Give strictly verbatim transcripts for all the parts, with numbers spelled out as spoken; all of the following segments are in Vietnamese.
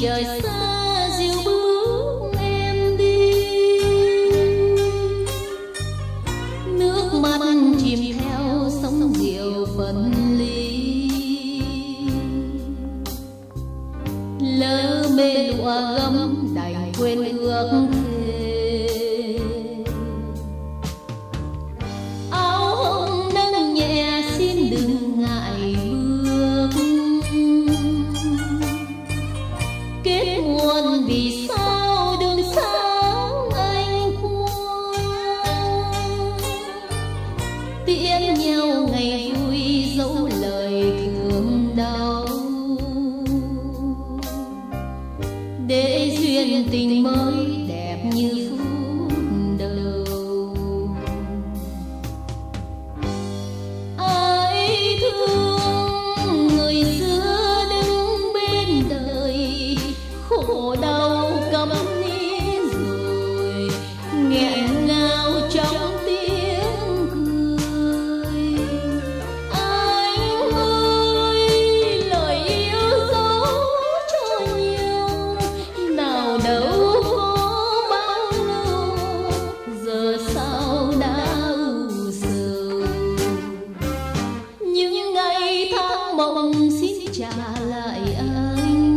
trời xa dịu bước em đi, nước mắt chìm theo sóng diệu phân ly, lỡ mê lụa gấm đành quên ước thề. Áo hồng nâng nhẹ xin đừng ngại bước, kết muôn vì sao đường sáng anh qua, tiễn nhau ngày vui dẫu lời thương đau, để duyên tình mới đẹp như phút đầu. Ai thương người xưa đứng bên đời, khổ đau câm nín rồi nghẹn ngào trong tiếng cười. Anh ơi lời yêu dấu cho nhau, nào đâu có bao lâu giờ sao đã u sầu. Những ngày tháng mộng xin trả lại anh,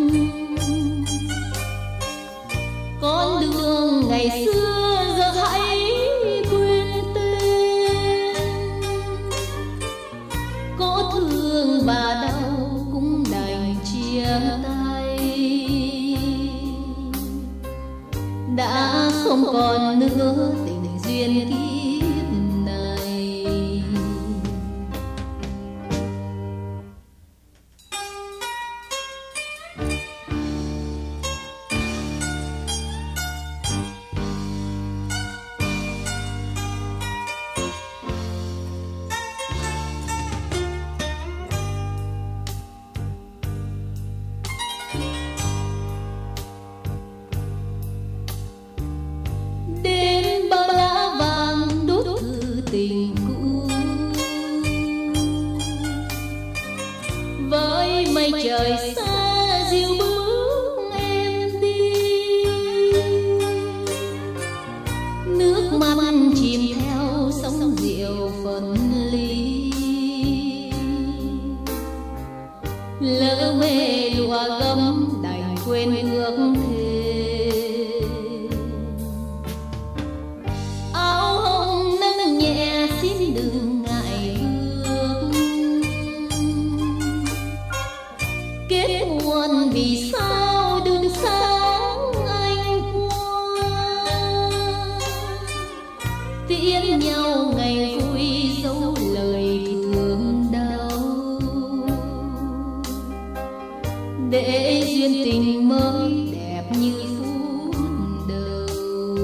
con đường ngày xưa giờ hãy quên tên. Có thương và đau cũng đành chia tay, đã không còn nữa tình duyên kiếp này. Đến bao lá vàng đốt thư tình cũ, với mây trời xa dịu bước em đi, nước mắt chìm theo sóng diệu phân ly, lỡ mê lụa gấm đành quên ước thề. Áo hồng nâng nhẹ xin đừng ngại bước, kết muôn vì sao đường sáng anh qua, tiễn nhau ngày vui dẫu lời thương đau, để duyên tình mới đẹp như phút đầu.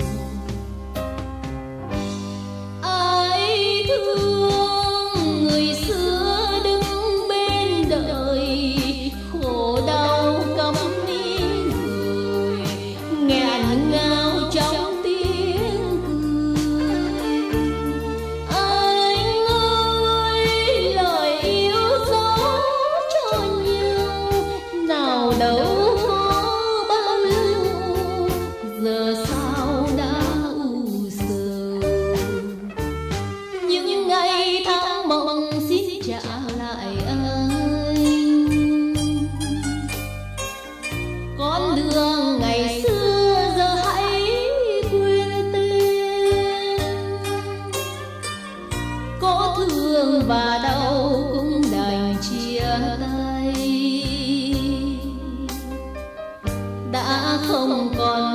Ai thương người xưa đứng bên đời, khổ đau câm nín rồi nghẹn ngào trong tiếng cười. Anh ơi lời yêu dấu cho nhau, nào đâu có bao lâu giờ sao đã u sầu. Những ngày tháng mộng xin trả lại anh, con đường ngày xưa giờ hãy quên tên. Có thương và đau cũng đành chia tay, đã không còn